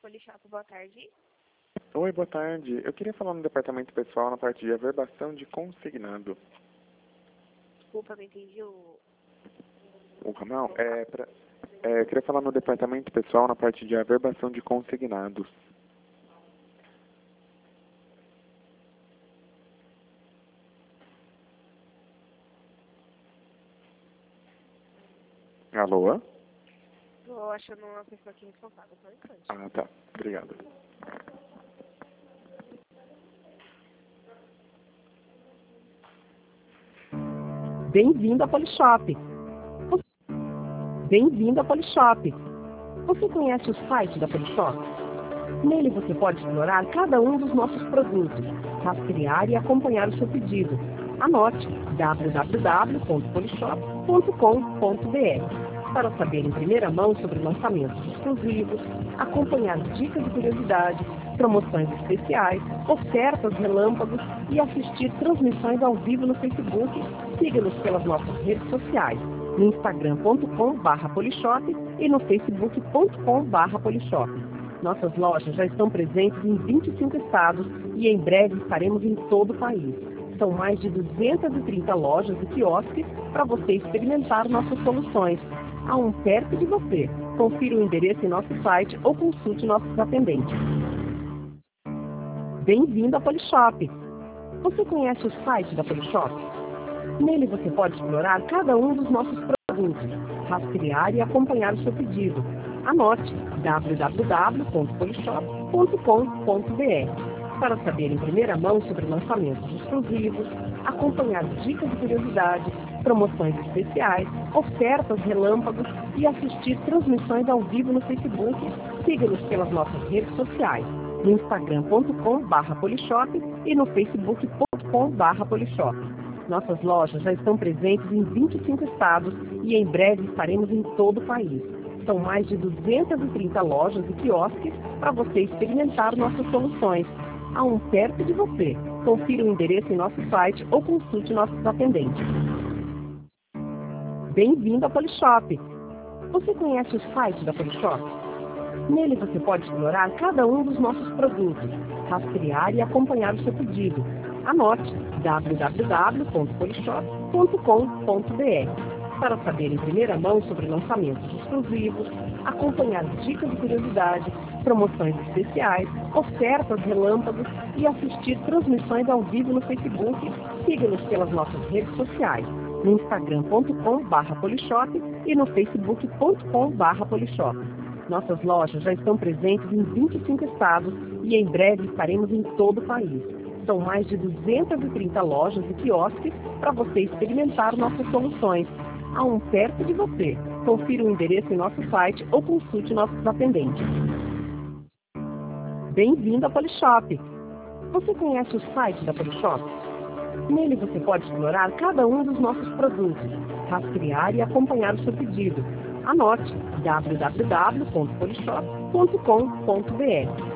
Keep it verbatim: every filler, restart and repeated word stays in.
Polishop, boa tarde. Oi, boa tarde. Eu queria falar no departamento pessoal na parte de averbação de consignado. Desculpa, não entendi o... O ramal? É, pra, é, eu queria falar no departamento pessoal na parte de averbação de consignados. Alô? Tô achando uma pessoa aqui responsável, só um instante. Ah, tá. Obrigado. Bem-vindo à Polishop. Bem-vindo à Polishop. Você conhece o site da Polishop? Nele você pode explorar cada um dos nossos produtos, rastrear e acompanhar o seu pedido. Anote w w w ponto polishop ponto com ponto b r para saber em primeira mão sobre lançamentos exclusivos, acompanhar dicas e curiosidades, promoções especiais, ofertas relâmpagos e assistir transmissões ao vivo no Facebook. Siga-nos pelas nossas redes sociais, no instagram ponto com barra polishop e no facebook ponto com barra polishop. Nossas lojas já estão presentes em vinte e cinco estados e em breve estaremos em todo o país. São mais de duzentas e trinta lojas e quiosques para você experimentar nossas soluções. Há um perto de você. Confira o endereço em nosso site ou consulte nossos atendentes. Bem-vindo à Polishop. Você conhece o site da Polishop? Nele você pode explorar cada um dos nossos produtos, rastrear e acompanhar o seu pedido. Anote w w w ponto polishop ponto com ponto b r para saber em primeira mão sobre lançamentos exclusivos, acompanhar dicas e curiosidades, promoções especiais, ofertas relâmpagos e assistir transmissões ao vivo no Facebook. Siga-nos pelas nossas redes sociais, no instagram ponto com barra polishop e no facebook ponto com barra polishop. Nossas lojas já estão presentes em vinte e cinco estados e em breve estaremos em todo o país. São mais de duzentas e trinta lojas e quiosques para você experimentar nossas soluções. Há um perto de você. Confira o endereço em nosso site ou consulte nossos atendentes. Bem-vindo à Polishop. Você conhece o site da Polishop? Nele você pode explorar cada um dos nossos produtos, rastrear e acompanhar o seu pedido. Anote w w w ponto polishop ponto com ponto b r para saber em primeira mão sobre lançamentos exclusivos, acompanhar dicas e curiosidades, promoções especiais, ofertas relâmpagos e assistir transmissões ao vivo no Facebook. Siga-nos pelas nossas redes sociais, no instagram ponto com barra polishop e no facebook ponto com barra polishop. Nossas lojas já estão presentes em vinte e cinco estados e em breve estaremos em todo o país. São mais de duzentas e trinta lojas e quiosques para você experimentar nossas soluções. Há um perto de você. Confira o endereço em nosso site ou consulte nossos atendentes. Bem-vindo à Polishop. Você conhece o site da Polishop? Nele você pode explorar cada um dos nossos produtos, rastrear e acompanhar o seu pedido. Anote w w w ponto polishop ponto com ponto b r